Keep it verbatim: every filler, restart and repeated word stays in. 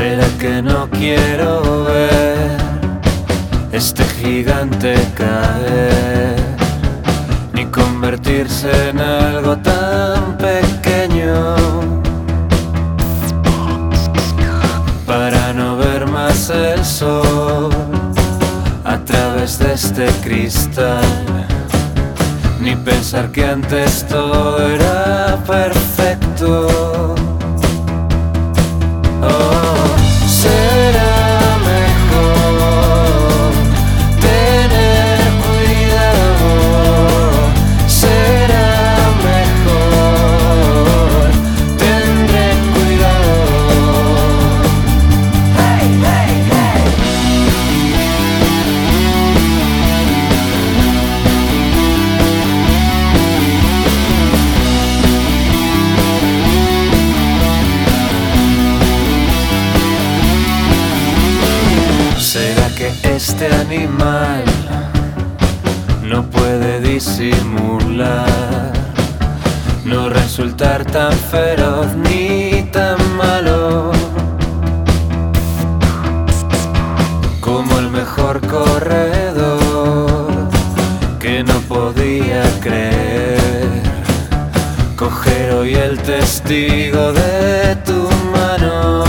¿Será que no quiero ver este gigante caer, ni convertirse en algo tan pequeño, para no ver más el sol a través de este cristal, ni pensar que antes todo era perfecto? Oh, será mejor tener cuidado, será mejor, tendré cuidado. Hey, hey, hey. ¿Será que este animal no puede disimular, no resultar tan feroz ni tan malo como el mejor corredor que no podía creer coger hoy el testigo de tu mano?